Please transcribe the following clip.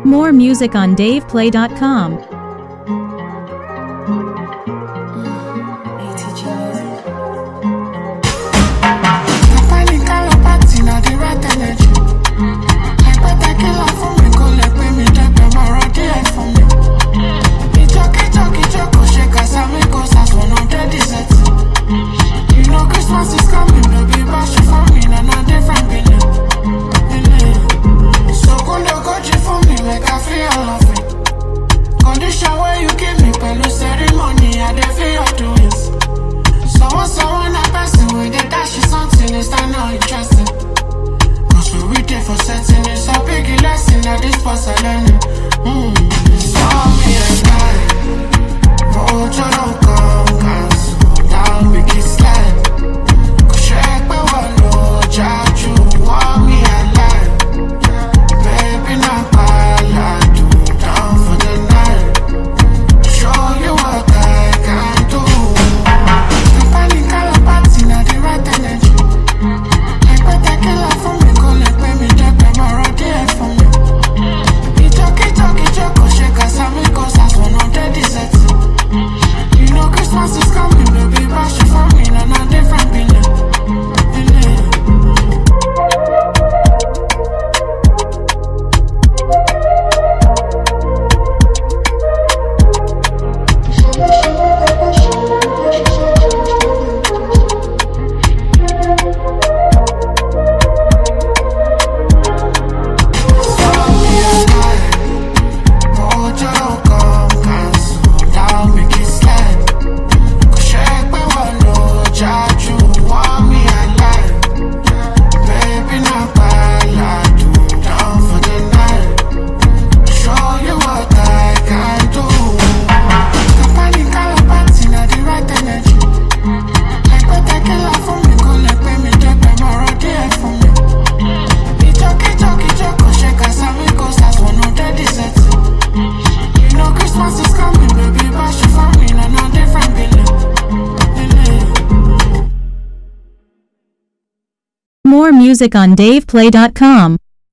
More music on DavePlay.com. For setting it's a big lesson at this pass I learning. Saw me a guy, but you don't come, cancel down, make it slide. Check my wall, judge you, want me alive. Baby, not bad, I do down for the night. Show you what I can do. The panic calabatin at the right energy. I better kill her for me, go let me take them around there for me. It's okay, shake us, amigos, as one of the desserts. You know Christmas is coming, baby, bash it for me, and a different feeling. More music on DavePlay.com.